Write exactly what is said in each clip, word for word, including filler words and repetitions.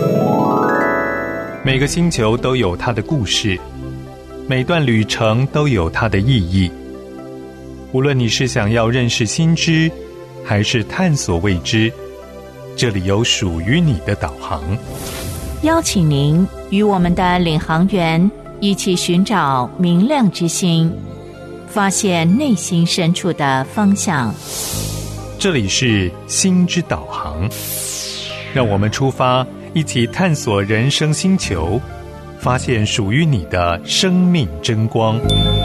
每个星球都有它的故事，每段旅程都有它的意义。无论你是想要认识新知，还是探索未知，这里有属于你的导航。 邀请您与我们的领航员一起寻找明亮之星，发现内心深处的方向。 这里是星之导航，让我们出发，一起探索人生星球，发现属于你的生命真光。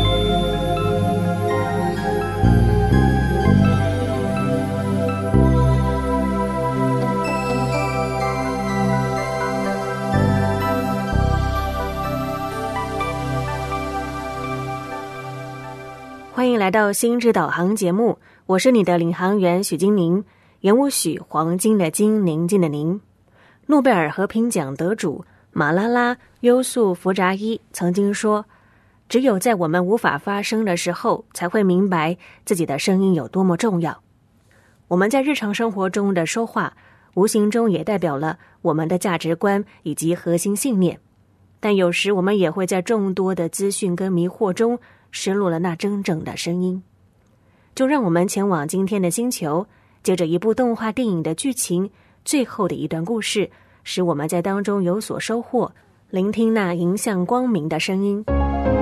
欢迎来到星之导航节目，我是你的领航员许金宁，言无许，黄金的金，宁静的宁。诺贝尔和平奖得主马拉拉·优素福扎伊曾经说，只有在我们无法发声的时候，才会明白自己的声音有多么重要。我们在日常生活中的说话，无形中也代表了我们的价值观以及核心信念，但有时我们也会在众多的资讯跟迷惑中失落了那真正的声音。就让我们前往今天的星球，借着一部动画电影的剧情，最后的一段故事，使我们在当中有所收获，聆听那迎向光明的声音。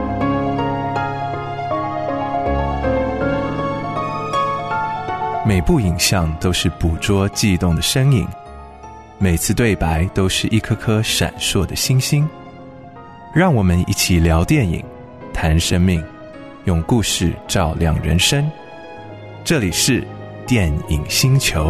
每部影像都是捕捉悸动的身影，每次对白都是一颗颗闪烁的星星。让我们一起聊电影，谈生命，用故事照亮人生。这里是电影星球。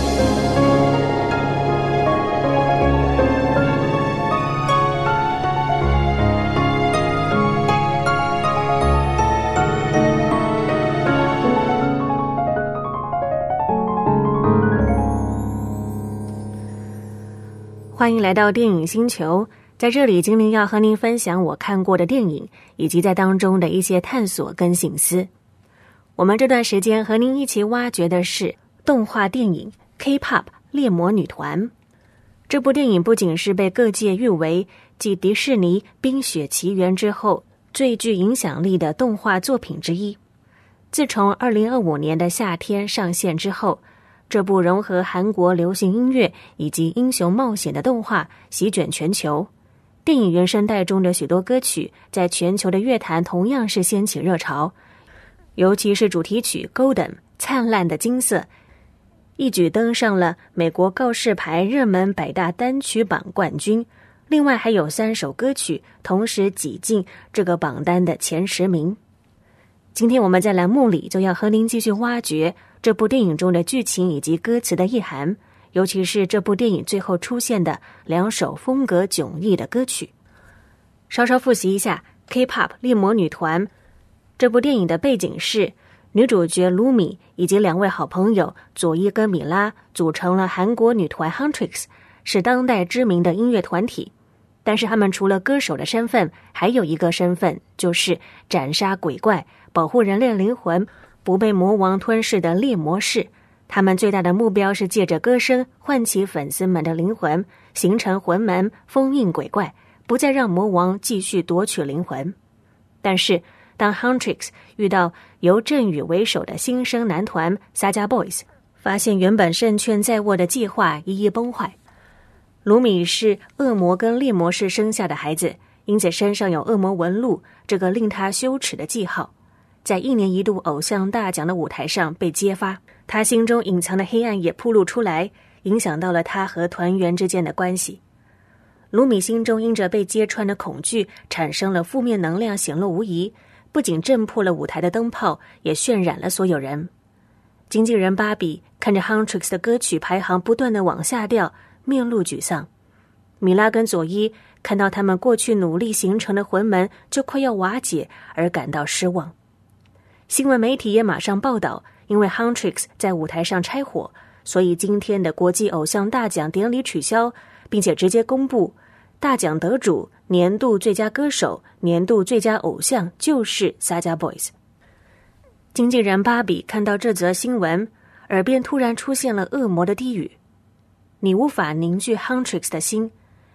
欢迎来到电影星球，在这里精灵要和您分享我看过的电影，以及在当中的一些探索跟省思。我们这段时间和您一起挖掘的是动画电影 K-pop 猎魔女团。这部电影不仅是被各界誉为继迪士尼《冰雪奇缘》之后最具影响力的动画作品之一。自从二零二五年的夏天上线之后，这部融合韩国流行音乐以及英雄冒险的动画席卷全球。电影原声带中的许多歌曲在全球的乐坛同样是掀起热潮，尤其是主题曲 Golden 灿烂的金色，一举登上了美国告示牌热门百大单曲榜冠军。另外还有三首歌曲同时挤进这个榜单的前十名。今天我们在栏目里就要和您继续挖掘这部电影中的剧情以及歌词的意涵，尤其是这部电影最后出现的两首风格迥异的歌曲。稍稍复习一下 K-pop 猎魔女团，这部电影的背景是女主角卢米以及两位好朋友佐伊跟米拉组成了韩国女团 Huntrix， 是当代知名的音乐团体。但是他们除了歌手的身份，还有一个身份，就是斩杀鬼怪，保护人类灵魂不被魔王吞噬的猎魔士。他们最大的目标是借着歌声唤起粉丝们的灵魂，形成魂门，封印鬼怪，不再让魔王继续夺取灵魂。但是当 Huntrix 遇到由振宇为首的新生男团 Saja Boys， 发现原本胜券在握的计划一一崩坏。卢米是恶魔跟猎魔士生下的孩子，因此身上有恶魔纹路，这个令他羞耻的记号在一年一度偶像大奖的舞台上被揭发，他心中隐藏的黑暗也暴露出来，影响到了他和团员之间的关系。卢米心中因着被揭穿的恐惧产生了负面能量，显露无遗，不仅震破了舞台的灯泡，也渲染了所有人。经纪人芭比看着 Huntrix 的歌曲排行不断的往下掉，面露沮丧。米拉跟佐伊看到他们过去努力形成的魂门就快要瓦解，而感到失望。新闻媒体也马上报道，因为 Huntrix 在舞台上拆伙，所以今天的国际偶像大奖典礼取消，并且直接公布大奖得主、年度最佳歌手、年度最佳偶像就是 Saja Boys。 经纪人芭比看到这则新闻，耳边突然出现了恶魔的低语：你无法凝聚 Huntrix 的心，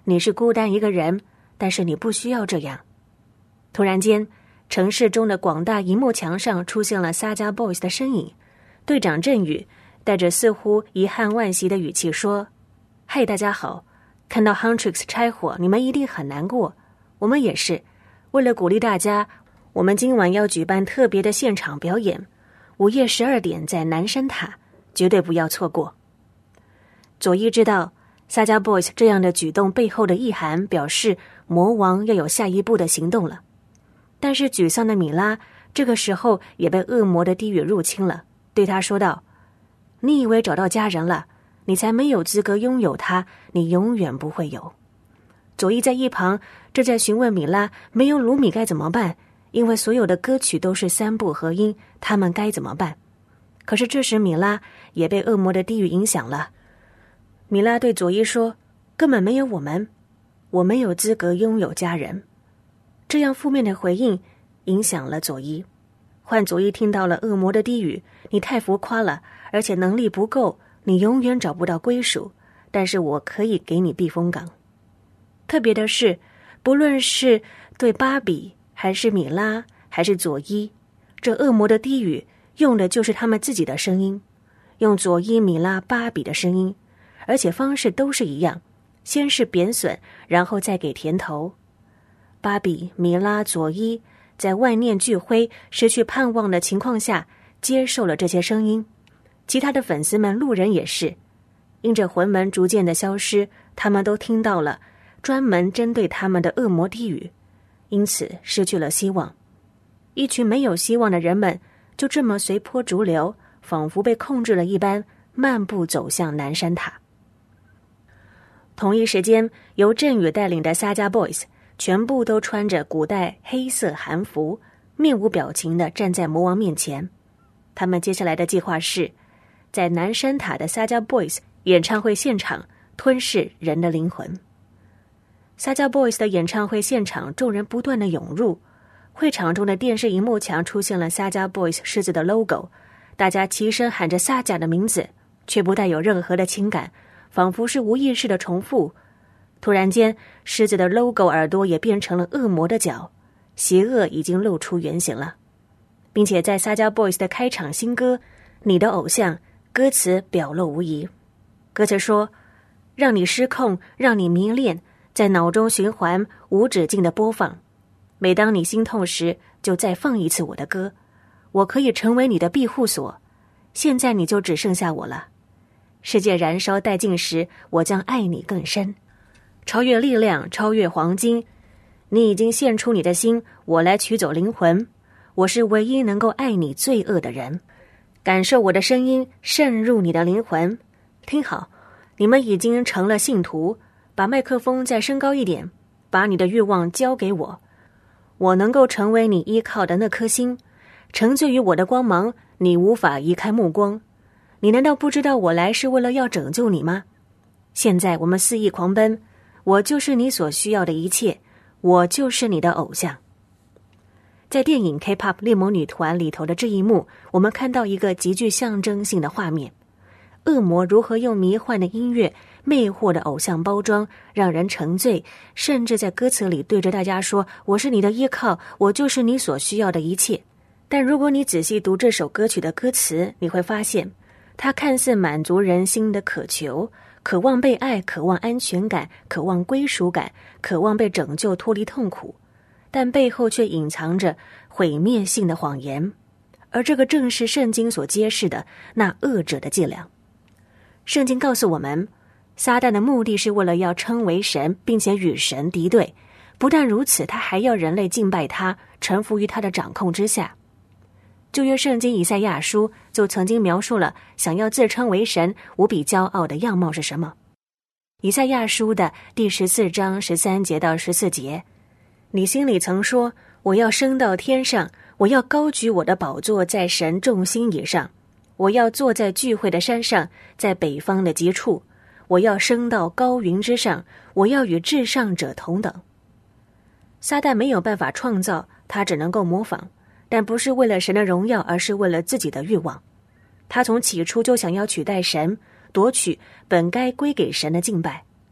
你是孤单一个人，但是你不需要这样。突然间，城市中的广大荧幕墙上出现了撒迦 Boys 的身影。队长振宇带着似乎遗憾惋惜的语气说：嗨，大家好，看到 Huntrix 拆伙，你们一定很难过，我们也是。为了鼓励大家，我们今晚要举办特别的现场表演，午夜十二点在南山塔，绝对不要错过。佐伊知道撒迦 Boys 这样的举动背后的意涵，表示魔王要有下一步的行动了。但是沮丧的米拉这个时候也被恶魔的低语入侵了，对他说道：你以为找到家人了，你才没有资格拥有他，你永远不会有。佐伊在一旁正在询问米拉，没有鲁米该怎么办，因为所有的歌曲都是三部合音，他们该怎么办？可是这时米拉也被恶魔的低语影响了。米拉对佐伊说：根本没有我们，我没有资格拥有家人。这样负面的回应影响了佐伊，换佐伊听到了恶魔的低语：你太浮夸了，而且能力不够，你永远找不到归属，但是我可以给你避风港。特别的是，不论是对芭比还是米拉还是佐伊，这恶魔的低语用的就是他们自己的声音，用佐伊、米拉、芭比的声音，而且方式都是一样，先是贬损，然后再给甜头。芭比、米拉、佐伊在万念俱灰、失去盼望的情况下接受了这些声音，其他的粉丝们、路人也是，因着魂门逐渐的消失，他们都听到了专门针对他们的恶魔低语，因此失去了希望。一群没有希望的人们就这么随波逐流，仿佛被控制了一般，漫步走向南山塔。同一时间，由振宇带领的撒迦 Boys 全部都穿着古代黑色韩服，面无表情地站在魔王面前。他们接下来的计划是在南山塔的撒迦 Boys 演唱会现场吞噬人的灵魂。撒迦 Boys 的演唱会现场，众人不断地涌入，会场中的电视荧幕墙出现了撒迦 Boys 狮子的 logo， 大家齐声喊着撒迦的名字，却不带有任何的情感，仿佛是无意识的重复。突然间，狮子的 logo 耳朵也变成了恶魔的角，邪恶已经露出原形了，并且在撒迦 Boys 的开场新歌《你的偶像》歌词表露无遗。歌词说：让你失控，让你迷恋，在脑中循环无止境的播放，每当你心痛时就再放一次我的歌，我可以成为你的庇护所，现在你就只剩下我了，世界燃烧殆尽时，我将爱你更深，超越力量，超越黄金，你已经献出你的心，我来取走灵魂，我是唯一能够爱你罪恶的人，感受我的声音渗入你的灵魂。听好，你们已经成了信徒，把麦克风再升高一点，把你的欲望交给我，我能够成为你依靠的那颗星，沉醉于我的光芒，你无法移开目光，你难道不知道我来是为了要拯救你吗？现在我们肆意狂奔，我就是你所需要的一切，我就是你的偶像。在电影 K-pop 猎魔女团里头的这一幕，我们看到一个极具象征性的画面，恶魔如何用迷幻的音乐、魅惑的偶像包装，让人沉醉，甚至在歌词里对着大家说：我是你的依靠，我就是你所需要的一切。但如果你仔细读这首歌曲的歌词，你会发现它看似满足人心的渴求，渴望被爱，渴望安全感，渴望归属感，渴望被拯救脱离痛苦，但背后却隐藏着毁灭性的谎言，而这个正是圣经所揭示的那恶者的伎俩。圣经告诉我们，撒旦的目的是为了要称为神，并且与神敌对，不但如此，他还要人类敬拜他，臣服于他的掌控之下。旧约圣经以赛亚书就曾经描述了想要自称为神无比骄傲的样貌是什么。以赛亚书的第十四章十三节到十四节，你心里曾说，我要升到天上，我要高举我的宝座在神众星以上，我要坐在聚会的山上，在北方的极处，我要升到高云之上，我要与至上者同等。撒旦没有办法创造，他只能够模仿，但不是为了神的荣耀，而是为了自己的欲望。他从起初就想要取代神，夺取本该归给神的敬拜。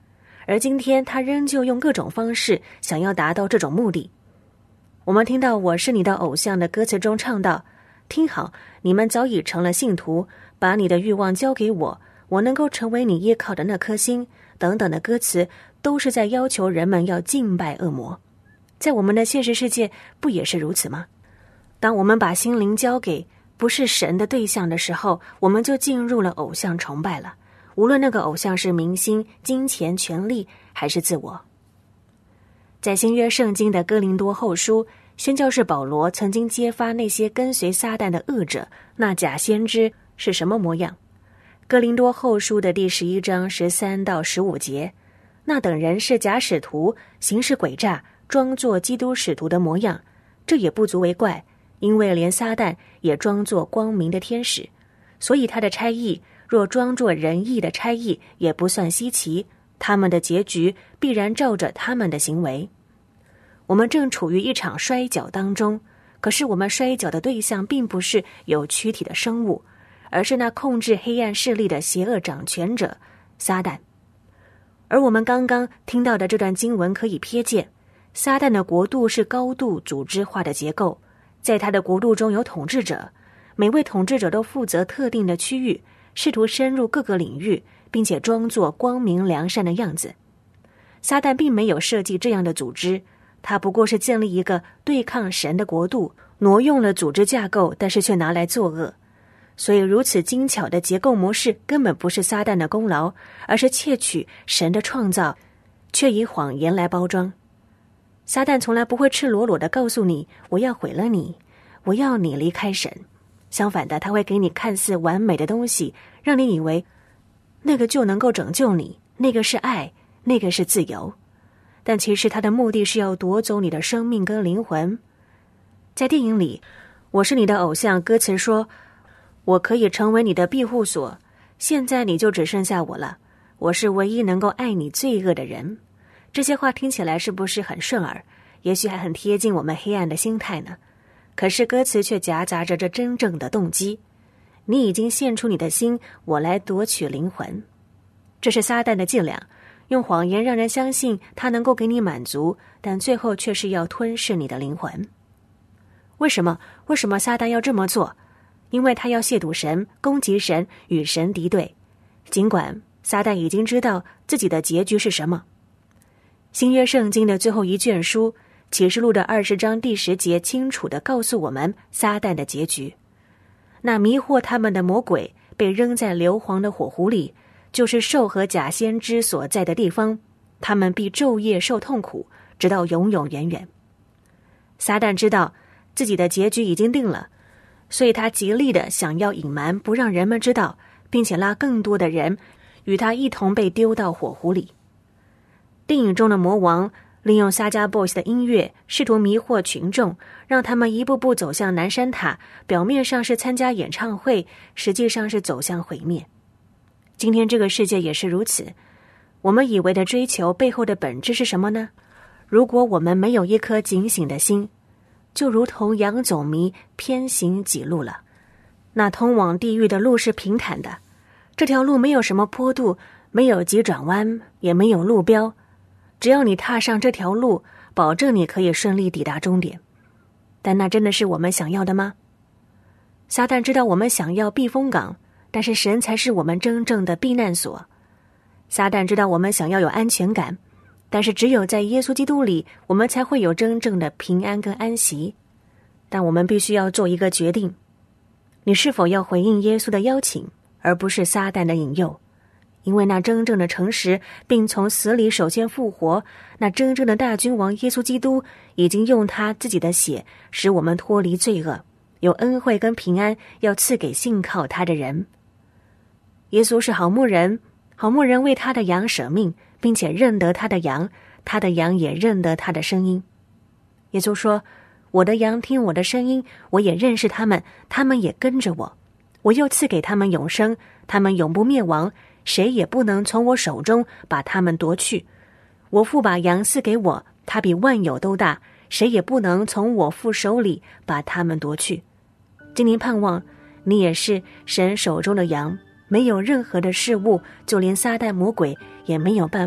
而今天他仍旧用各种方式想要达到这种目的。我们听到我是你的偶像的歌词中唱道，听好，你们早已成了信徒，把你的欲望交给我，我能够成为你依靠的那颗心，等等的歌词都是在要求人们要敬拜恶魔。在我们的现实世界不也是如此吗？当我们把心灵交给不是神的对象的时候，我们就进入了偶像崇拜了，无论那个偶像是明星、金钱、权力还是自我。在新约圣经的哥林多后书，宣教士保罗曾经揭发那些跟随撒旦的恶者，那假先知是什么模样。哥林多后书的第十一章十三到十五节，那等人是假使徒，行事诡诈，装作基督使徒的模样，这也不足为怪，因为连撒旦也装作光明的天使，所以他的差役若装作仁义的差役，也不算稀奇，他们的结局必然照着他们的行为。我们正处于一场摔跤当中，可是我们摔跤的对象并不是有躯体的生物，而是那控制黑暗势力的邪恶掌权者撒旦。而我们刚刚听到的这段经文可以瞥见，撒旦的国度是高度组织化的结构，在他的国度中有统治者，每位统治者都负责特定的区域，试图深入各个领域，并且装作光明良善的样子。撒旦并没有设计这样的组织，他不过是建立一个对抗神的国度，挪用了组织架构，但是却拿来作恶。所以如此精巧的结构模式根本不是撒旦的功劳，而是窃取神的创造，却以谎言来包装。撒旦从来不会赤裸裸地告诉你，我要毁了你，我要你离开神。相反的，他会给你看似完美的东西，让你以为那个就能够拯救你，那个是爱，那个是自由。但其实他的目的是要夺走你的生命跟灵魂。在电影里，我是你的偶像，歌词说，我可以成为你的庇护所，现在你就只剩下我了，我是唯一能够爱你罪恶的人。这些话听起来是不是很顺耳？也许还很贴近我们黑暗的心态呢。可是歌词却夹杂着这真正的动机，你已经献出你的心，我来夺取灵魂。这是撒旦的伎俩，用谎言让人相信他能够给你满足，但最后却是要吞噬你的灵魂。为什么？为什么撒旦要这么做？因为他要亵渎神，攻击神，与神敌对。尽管撒旦已经知道自己的结局是什么。新约圣经的最后一卷书启示录的二十章第十节清楚地告诉我们撒旦的结局。那迷惑他们的魔鬼被扔在硫磺的火湖里，就是兽和假先知所在的地方，他们必昼夜受痛苦，直到永永远远。撒旦知道自己的结局已经定了，所以他极力地想要隐瞒，不让人们知道，并且拉更多的人与他一同被丢到火湖里。电影中的魔王利用 Saja Boys 的音乐试图迷惑群众，让他们一步步走向南山塔，表面上是参加演唱会，实际上是走向毁灭。今天这个世界也是如此，我们以为的追求背后的本质是什么呢？如果我们没有一颗警醒的心，就如同羊走迷，偏行己路了。那通往地狱的路是平坦的，这条路没有什么坡度，没有急转弯，也没有路标，只要你踏上这条路，保证你可以顺利抵达终点。但那真的是我们想要的吗？撒旦知道我们想要避风港，但是神才是我们真正的避难所。撒旦知道我们想要有安全感，但是只有在耶稣基督里，我们才会有真正的平安跟安息。但我们必须要做一个决定，你是否要回应耶稣的邀请，而不是撒旦的引诱？因为那真正的诚实并从死里首先复活，那真正的大君王耶稣基督已经用他自己的血使我们脱离罪恶，有恩惠跟平安要赐给信靠他的人。耶稣是好牧人，好牧人为他的羊舍命，并且认得他的羊，他的羊也认得他的声音。耶稣说，我的羊听我的声音，我也认识他们，他们也跟着我，我又赐给他们永生，他们永不灭亡，谁也不能从我手中把他们夺去。我父把羊赐给我，他比万有都大，谁也不能从我父手里把他们夺去。今年盼望你也是神手中的羊，没有任何的事物，就连撒旦魔鬼也没有办法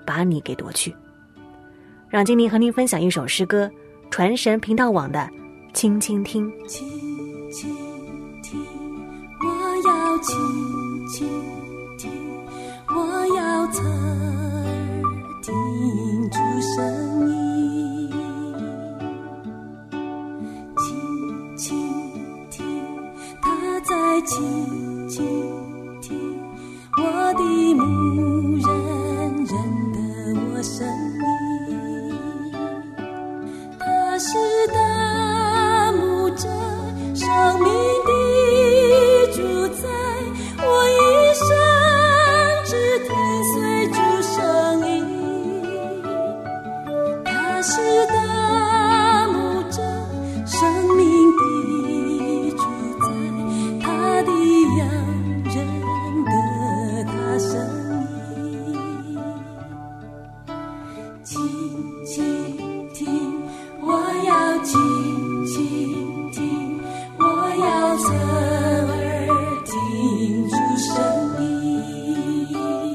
把你给夺去。让精灵和您分享一首诗歌，传神频道网的轻轻听。 轻轻听，我要轻轻听，我要侧耳听出声音，轻轻听，他在轻轻听，我的牧人认得我声音，他是大牧者，生命的主宰，我一生只听随主声音，他是大牧者，生命的主宰，他的羊认得他声音，轻轻听，我要轻轻听，我要侧耳听出声音，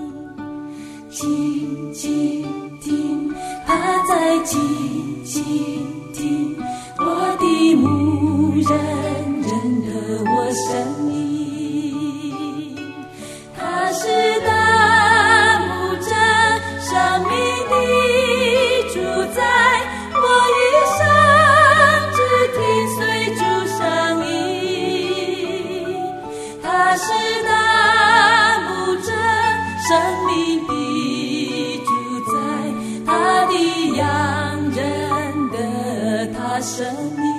轻轻听，他在轻轻听，我的牧人认得我声音，他是大牧者，生命的主宰，我一生只听随主声音，他是大牧者，生命的主宰，他的羊认得他声音。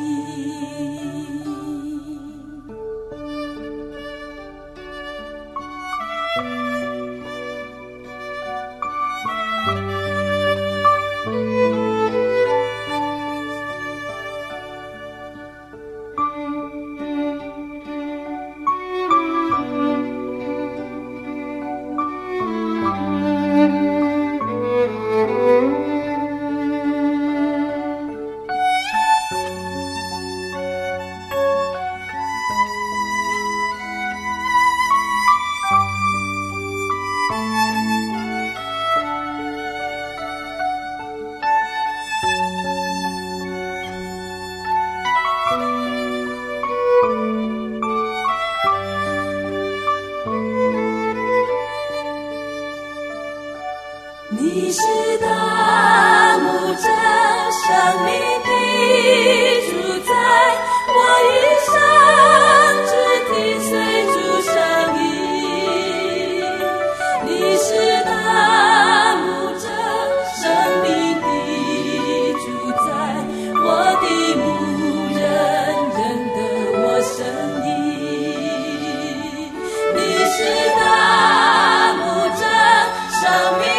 你是大牧者，生命的主宰，我一生只听随主声音，你是大牧者，生命的主宰，我的牧人认得我声音，你是大牧者，生命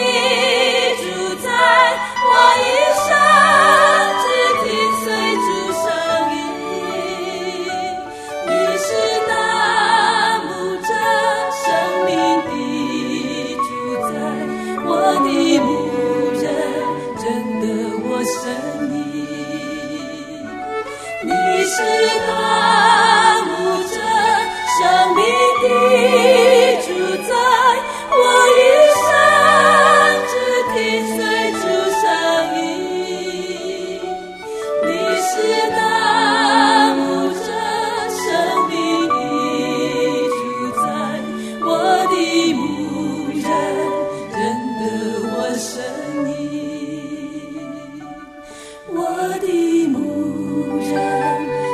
你是大牧者，生命的主宰，我一生只听随主声音，你是大牧者，生命的主宰，我的牧人认得我声音，我的牧人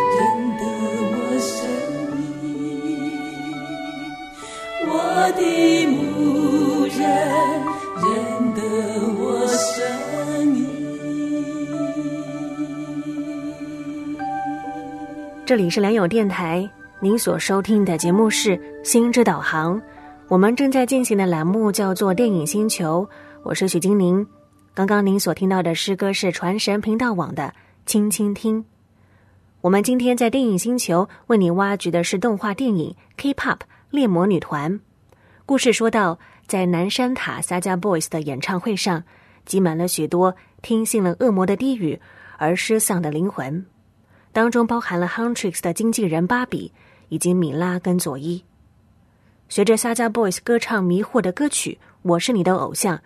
我的牧人认得我声音。 这里是良友电台，您所收听的节目是心之导航，我们正在进行的栏目叫做电影星球，我是许金玲。刚刚您所听到的诗歌是传神频道网的轻轻听。我们今天在电影星球为你挖掘的是动画电影 K-pop 猎魔女团。故事说到，在南山塔 Saja Boys 的演唱会上，挤满了许多听信了恶魔的低语而失丧的灵魂，当中包含了 Huntrix 的经纪人芭比以及米拉跟佐伊。随着 Saja Boys 歌唱迷惑的歌曲《我是你的偶像》，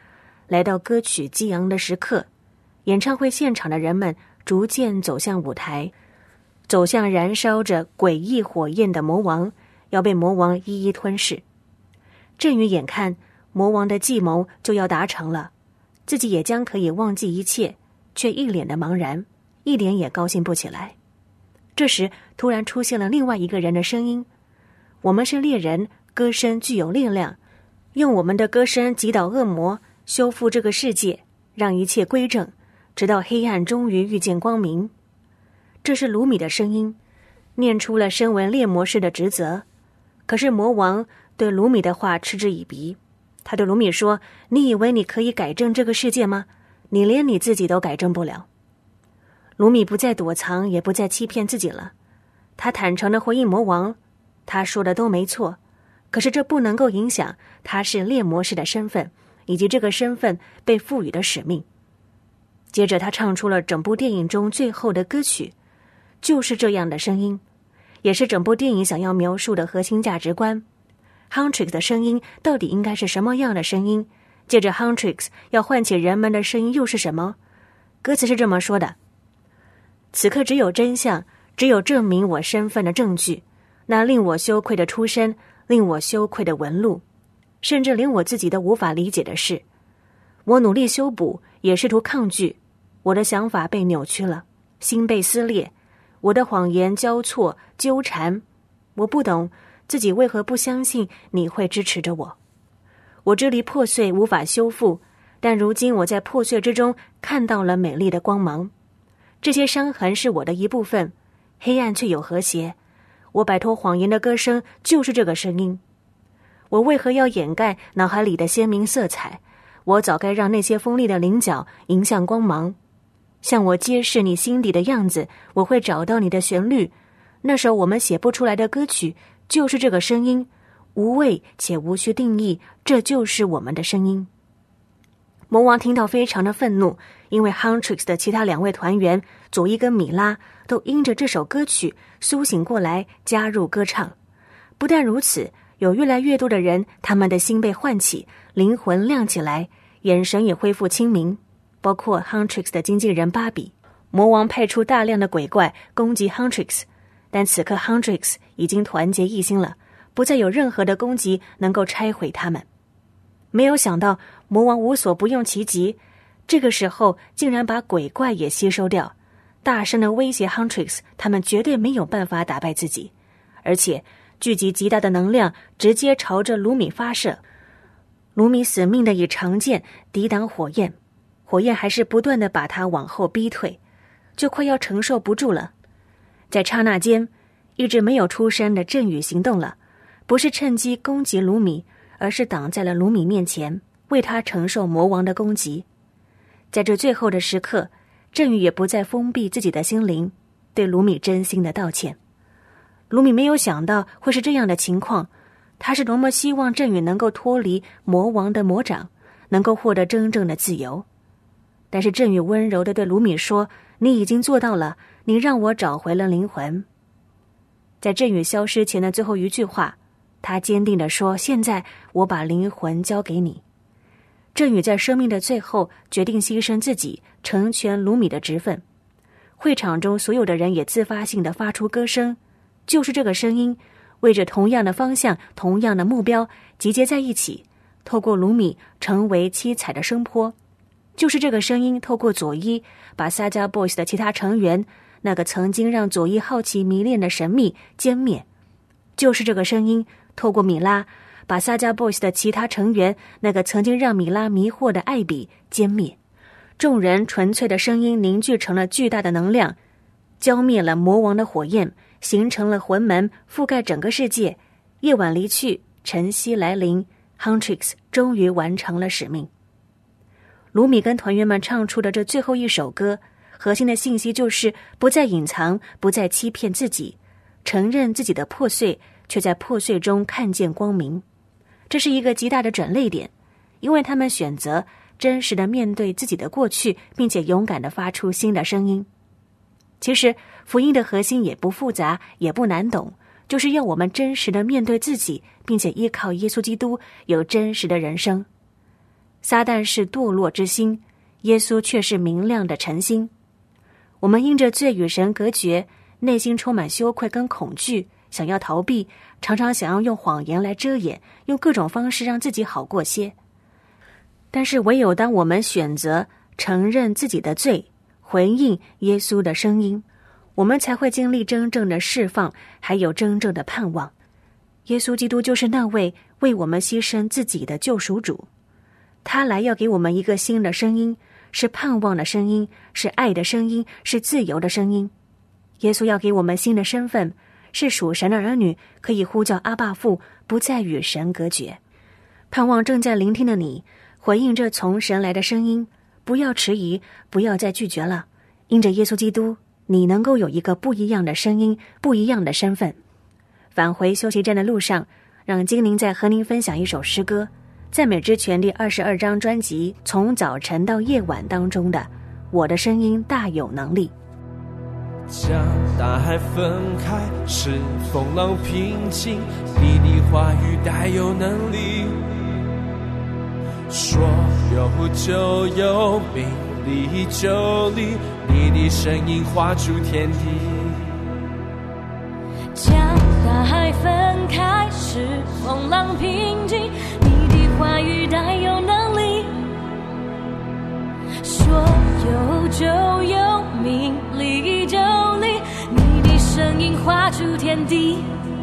来到歌曲激昂的时刻，演唱会现场的人们逐渐走向舞台，走向燃烧着诡异火焰的魔王，要被魔王一一吞噬。振宇眼看魔王的计谋就要达成了，自己也将可以忘记一切，却一脸的茫然，一点也高兴不起来。这时突然出现了另外一个人的声音，我们是猎人，歌声具有力量，用我们的歌声击倒恶魔，修复这个世界，让一切归正，直到黑暗终于遇见光明。这是卢米的声音，念出了身为猎魔师的职责。可是魔王对卢米的话嗤之以鼻，他对卢米说，你以为你可以改正这个世界吗？你连你自己都改正不了。卢米不再躲藏，也不再欺骗自己了，他坦诚地回应魔王，他说的都没错，可是这不能够影响他是猎魔师的身份，以及这个身份被赋予的使命。接着他唱出了整部电影中最后的歌曲，就是这样的声音，也是整部电影想要描述的核心价值观。Huntrix 的声音到底应该是什么样的声音？接着 Huntrix 要唤起人们的声音又是什么？歌词是这么说的，此刻只有真相，只有证明我身份的证据，那令我羞愧的出身，令我羞愧的纹路，甚至连我自己都无法理解的事。我努力修补，也试图抗拒，我的想法被扭曲了，心被撕裂，我的谎言交错纠缠，我不懂自己为何不相信你会支持着我。我支离破碎，无法修复，但如今我在破碎之中看到了美丽的光芒。这些伤痕是我的一部分，黑暗却有和谐。我摆脱谎言的歌声就是这个声音。我为何要掩盖脑海里的鲜明色彩？我早该让那些锋利的棱角迎向光芒。向我揭示你心底的样子，我会找到你的旋律。那首我们写不出来的歌曲就是这个声音，无畏且无需定义，这就是我们的声音。魔王听到非常的愤怒，因为 Huntrix 的其他两位团员佐伊跟米拉都因着这首歌曲苏醒过来，加入歌唱。不但如此，有越来越多的人，他们的心被唤起，灵魂亮起来，眼神也恢复清明，包括 Huntrix 的经纪人芭比。魔王派出大量的鬼怪攻击 Huntrix， 但此刻 Huntrix 已经团结一心了，不再有任何的攻击能够拆毁他们。没有想到魔王无所不用其极，这个时候竟然把鬼怪也吸收掉，大声的威胁 Huntrix， 他们绝对没有办法打败自己，而且聚集极大的能量，直接朝着卢米发射。卢米死命的以长剑抵挡火焰，火焰还是不断的把他往后逼退，就快要承受不住了。在刹那间，一直没有出声的振宇行动了，不是趁机攻击卢米，而是挡在了卢米面前，为他承受魔王的攻击。在这最后的时刻，振宇也不再封闭自己的心灵，对卢米真心的道歉。卢米没有想到会是这样的情况，他是多么希望振宇能够脱离魔王的魔掌，能够获得真正的自由。但是振宇温柔地对卢米说，你已经做到了，你让我找回了灵魂。在振宇消失前的最后一句话，他坚定地说，现在我把灵魂交给你。振宇在生命的最后决定牺牲自己，成全卢米的职分。会场中所有的人也自发性地发出歌声，就是这个声音为着同样的方向，同样的目标集结在一起，透过卢米成为七彩的声波。就是这个声音透过佐伊把 Saga Boys 的其他成员，那个曾经让佐伊好奇迷恋的神秘歼灭。就是这个声音透过米拉把 Saga Boys 的其他成员，那个曾经让米拉迷惑的艾比歼灭。众人纯粹的声音凝聚成了巨大的能量，浇灭了魔王的火焰，形成了魂门，覆盖整个世界。夜晚离去，晨曦来临， Huntrix 终于完成了使命。卢米跟团员们唱出的这最后一首歌，核心的信息就是不再隐藏，不再欺骗自己，承认自己的破碎，却在破碎中看见光明。这是一个极大的转捩点，因为他们选择真实的面对自己的过去，并且勇敢地发出新的声音。其实福音的核心也不复杂，也不难懂，就是要我们真实的面对自己，并且依靠耶稣基督有真实的人生。 撒旦是堕落之星，耶稣却是明亮的晨星。我们因着罪与神隔绝，内心充满羞愧跟恐惧，想要逃避，常常想要用谎言来遮掩，用各种方式让自己好过些。但是唯有当我们选择承认自己的罪，回应耶稣的声音，我们才会经历真正的释放，还有真正的盼望。耶稣基督就是那位为我们牺牲自己的救赎主，他来要给我们一个新的声音，是盼望的声音，是爱的声音，是自由的声音。耶稣要给我们新的身份，是属神的儿女，可以呼叫阿爸父，不再与神隔绝。盼望正在聆听的你，回应这从神来的声音，不要迟疑，不要再拒绝了。因着耶稣基督，你能够有一个不一样的声音，不一样的身份。返回休息站的路上，让精灵再和您分享一首诗歌，赞美之泉第二十二张专辑《从早晨到夜晚》当中的《我的声音大有能力》。 将大海分开，使风浪平静，你的话语带有能力，说有就有，命立就立，你的声音画出天地。 将大海分开，使风浪平静，你的话语带有能力，说有就有，命立就立，你的声音画出天地。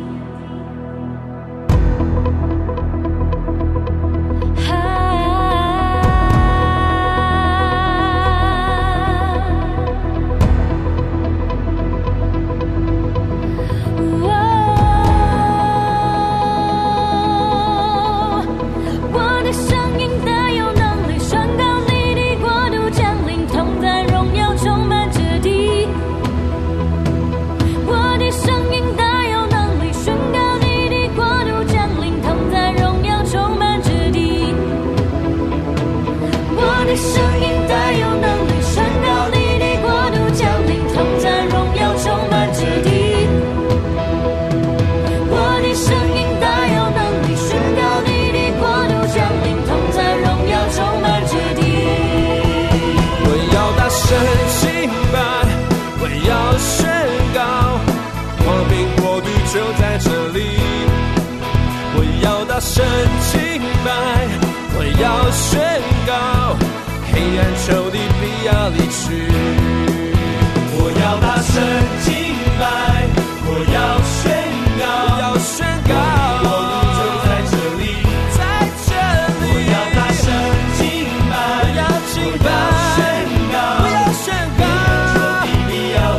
神敬拜，我要宣告，黑暗仇敌必要离去。我要大声敬拜，我要宣告，我要宣告，国度就在这里，在这里。我要大声敬拜，我要敬拜，我要宣告，黑暗仇敌必要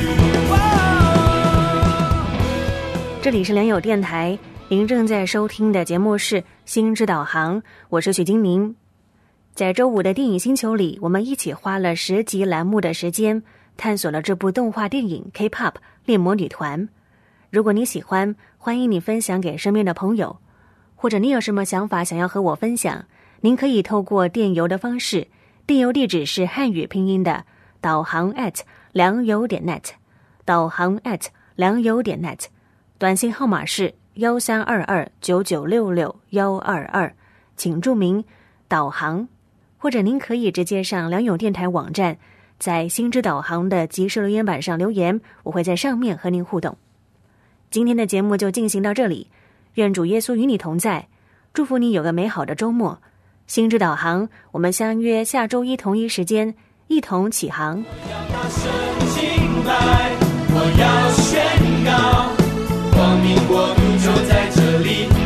离去。这里是良友电台。您正在收听的节目是心之导航，我是许金宁。在周五的电影星球里，我们一起花了十集栏目的时间，探索了这部动画电影 K-pop 恋魔女团。如果你喜欢，欢迎你分享给身边的朋友，或者你有什么想法想要和我分享，您可以透过电邮的方式，电邮地址是汉语拼音的导航 at 良友点 net， 导航 at 良友点 net， 短信号码是幺三二二九九六六幺二二，请注明导航，或者您可以直接上良友电台网站，在心之导航的即时留言板上留言，我会在上面和您互动。今天的节目就进行到这里，愿主耶稣与你同在，祝福你有个美好的周末。心之导航，我们相约下周一同一时间，一同起航。 我要大声敬拜，我要宣告，光明国度就在这里。